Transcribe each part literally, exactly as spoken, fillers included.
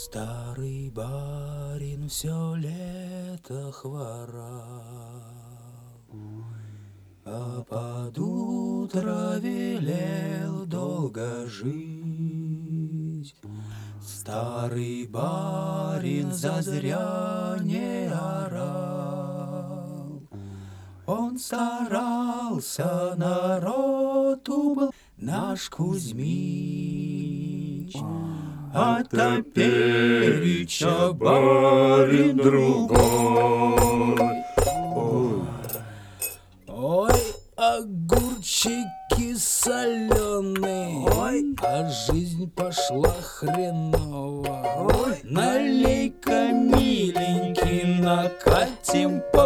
Старый барин все лето хворал, а под утро велел долго жить. Старый барин зазря не орал, он старался, народ убыл, наш Кузьмич. А топереча барин другой. Ой, ой, огурчики соленые, ой, а жизнь пошла хреново. Ой, налей-ка, миленький, накатим по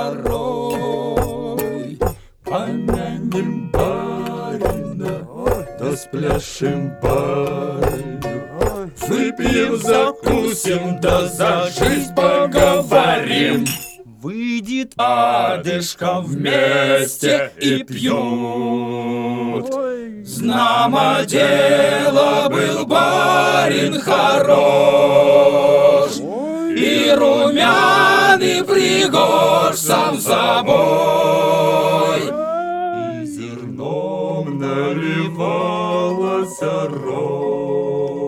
второй. Помянем барина, да спляшем барину. Выпьем, закусим, да за жизнь поговорим. Выйдет адышком вместе и пьют. Знамо дело, был барин хорош, и румяный пригож сам собой, и зерном наливалась рожь.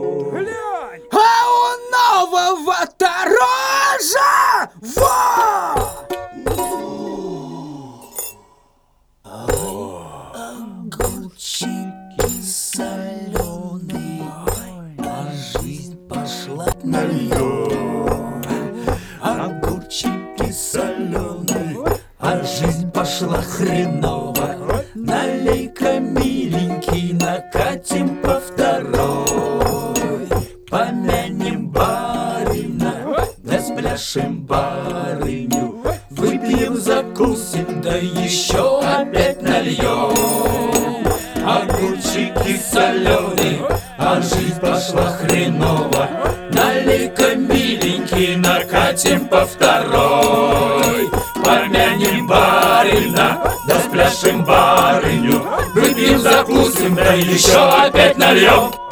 Ворожа! Во! Огурчики соленые, а жизнь пошла нальем. Огурчики соленые, а жизнь пошла хреново. Налей-ка, миленький, накатим по второй. Помянем барина, да спляшем барыню. Выпьем, закусим, да еще опять нальем. Огурчики соленые, а жизнь пошла хреново. Налей-ка, миленький, накатим по второй. Помянем барина, да спляшем барыню. Выпьем, закусим, да еще опять нальем.